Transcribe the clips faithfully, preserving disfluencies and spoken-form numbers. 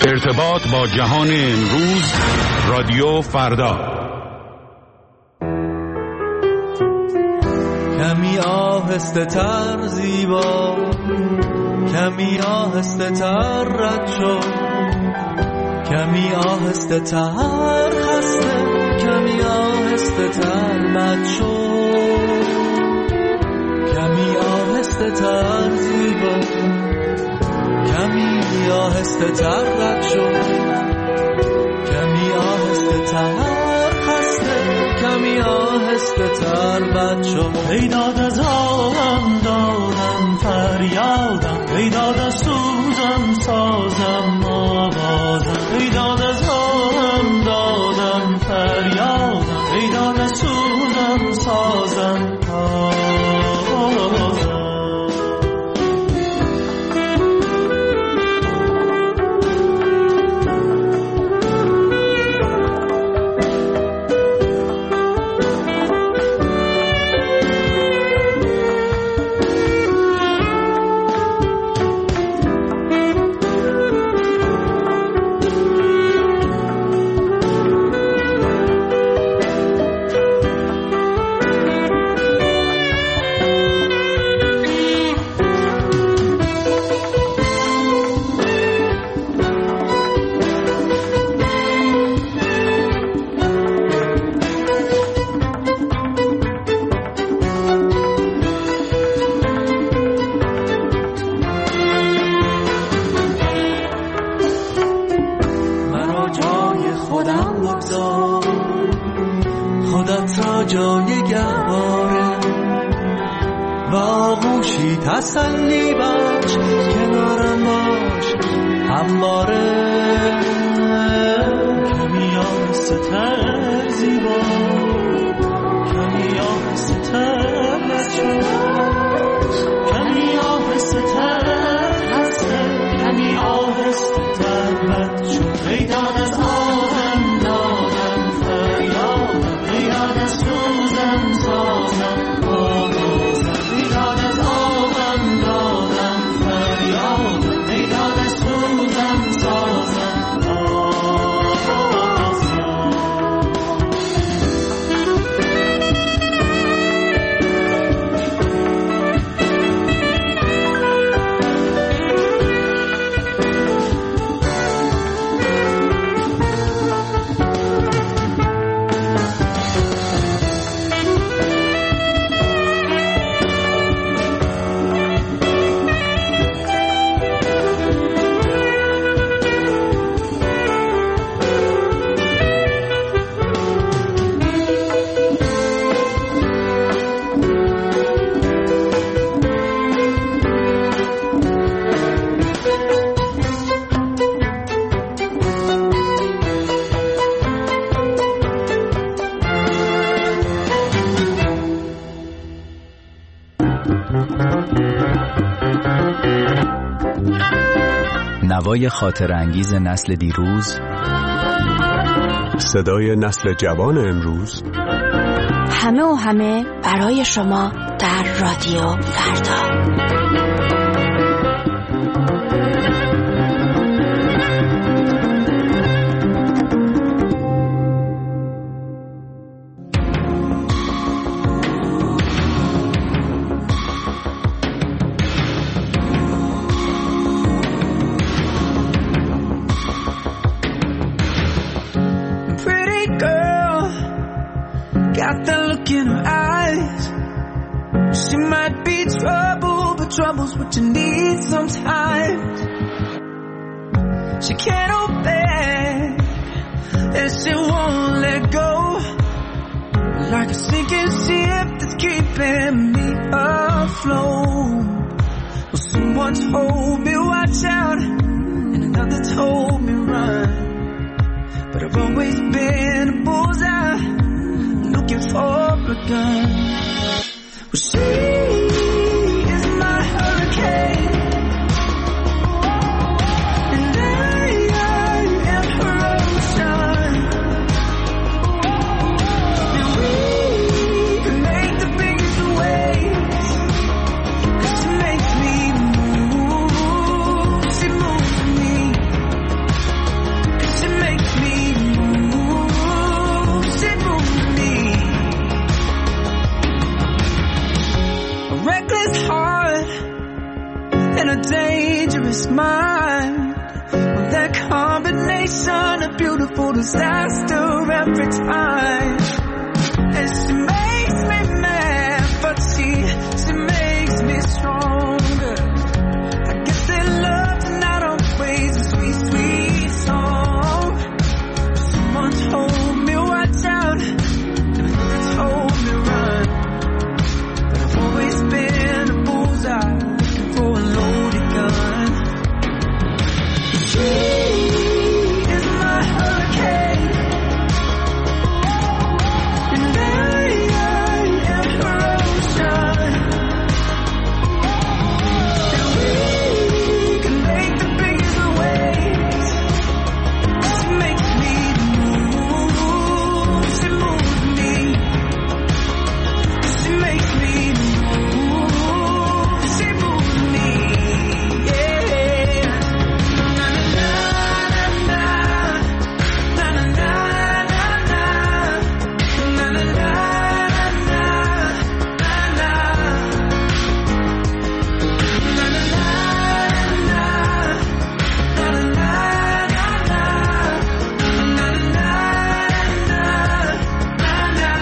ارتباط با جهان امروز، رادیو فردا. کمی آهسته تر زیبا، کمی آهسته تر رد شو، کمی آهسته تر خسته، کمی آهسته تر مد شو، کمی آهسته تر زیبا، کمی آهسته تر رد شو، کمی آهسته تر خسته، کمی آهسته تر مد شو. ای داد از آهم دادم فریادم، ای داد از سوزم سازم آوازم، ای داد از آهم دادم فریادم، ای داد از سوزم سازم آوازم. تسلی بخش کنارم باش همواره، کمی آهسته تر زیبا، کمی آهسته تر رد شو، کمی آهسته تر خسته، کمی آهسته تر رد شو. ای داد از آهم دادم فریادم، ای داد از سوزم سازم آوازم، ای داد از آهم دادم فریادم، ای داد از سوزم سازم آوازم. نوای خاطر انگیز نسل دیروز، صدای نسل جوان امروز، همه و همه برای شما در رادیو فردا. Trouble's what you need sometimes. She can't hold back, and she won't let go. Like a sinking ship that's keeping me afloat. Well, someone told me watch out, and another told me run. But I've always been a bullseye, looking for a gun. Well, she creation, a beautiful disaster every time. And she makes me mad, but she, she makes me stronger. I guess that love's not always a sweet, sweet song. Someone told me watch out, and they told me run. But I've always been a bullseye, looking for a loaded gun. She is my hurricane, and I, I am her ocean. And we can make the biggest waves. She makes me move, she moves me. She makes me move, she moves me, yeah. Na na na na, na na na na na, na na na na na, na na. Na na na na, na na na na,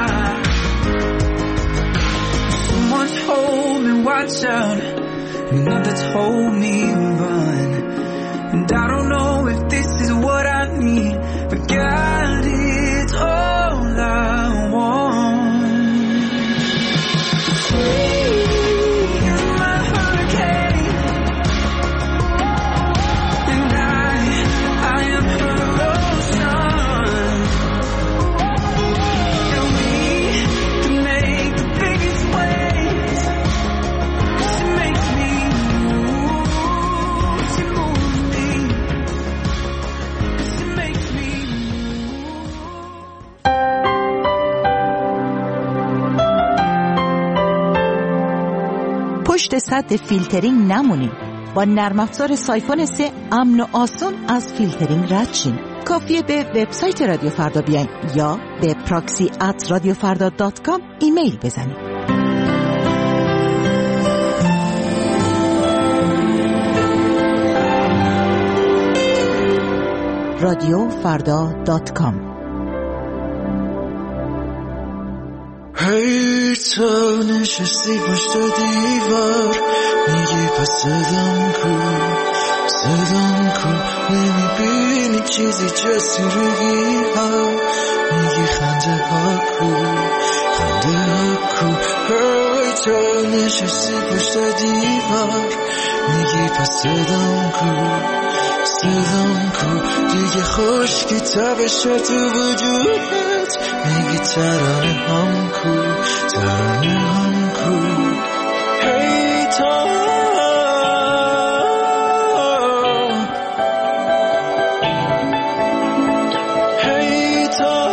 someone told me watch out, another told me run. And I don't know if this is what I need, but God is all I want. She is my hurricane, and I, I am her ocean. And we can make the biggest waves. She makes me move, she moves me. She makes me پشت سد فیلترینگ نمونید. با نرم افزار سایفون سه امن و آسون از فیلترینگ رد شین. کافیه به وبسایت رادیو فردا بیاین یا به پراکسی ات رادیو فردا دات کام ایمیل بزنید. رادیو فردا دات کام. هی تو نشستی پشت دیوار، میگی پس صدام کو، صدام کو. نمیبینی چیزی جز روگی ها، میگی خنده ها کو، خنده ها کو. هی تو نشستی پشت دیوار، میگی پس صدام کو، صدام کو. دیگه خشکی تبشه تو وجودت، میگی ترانه هم کو، ترانه هم کو. هی تو هی تو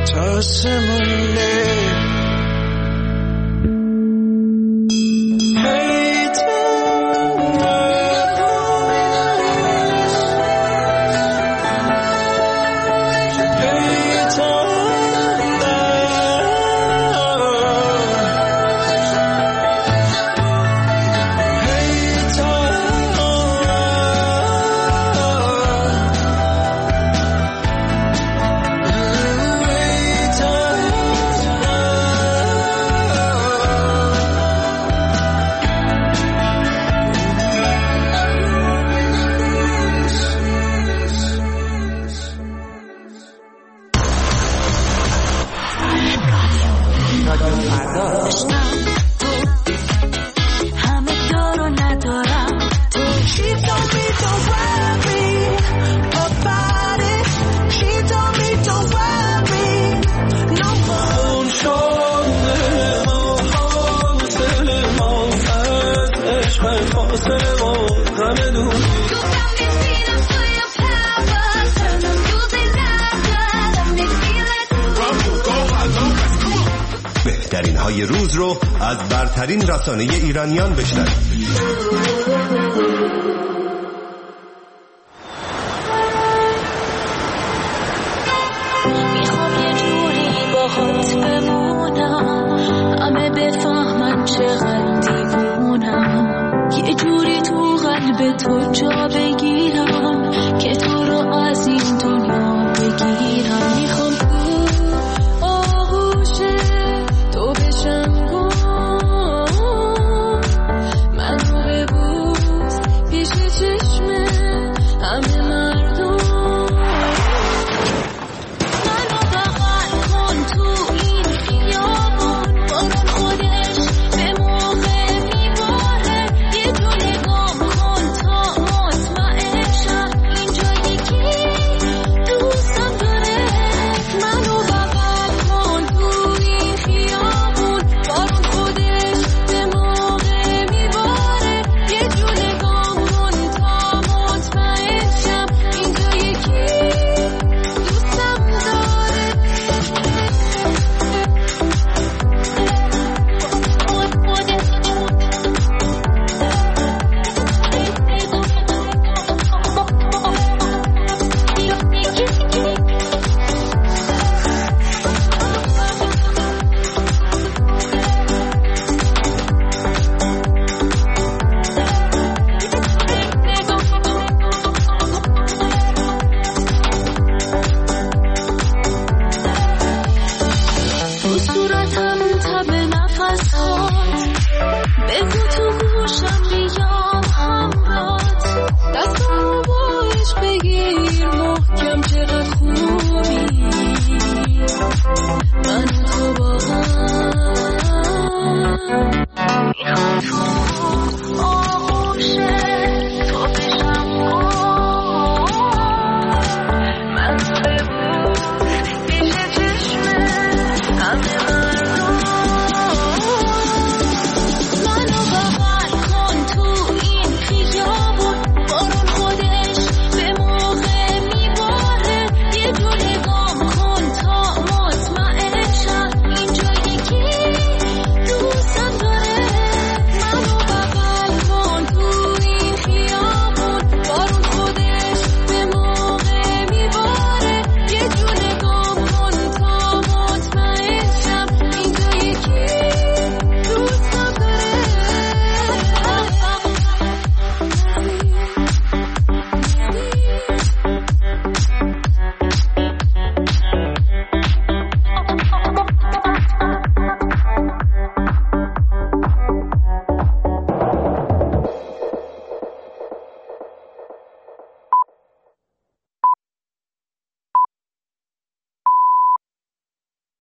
تا سمونه بهترین های روز رو از برترین رسانه ایرانیان بشنوید. میخوام یه جوری باهات بمونم، همه بفهمن چقدر دیوونم، یه جوری تو قلب تو جا بگیرم که تو رو از این دنیا بگیرم. میخوام تو آغوشه تو بشم گم، منو ببوس پیش چشمه همه مردم، منو بغل کن تو این خیابون، بارون خودش به موقع میباره، یه جو نگام کن تا مطمئن شم اینجا یکی دوستم داره. منو بغل کن تو این خیابون، بارون خودش به موقع میباره، یه جو نگام کن تا مطمئن شم اینجا یکی دوستم داره. تو صورتم تب نفسات، بگو تو گوشم بیام همرات، دستمو با عشق بگیر محکم چقدر خوبی، من تو با هم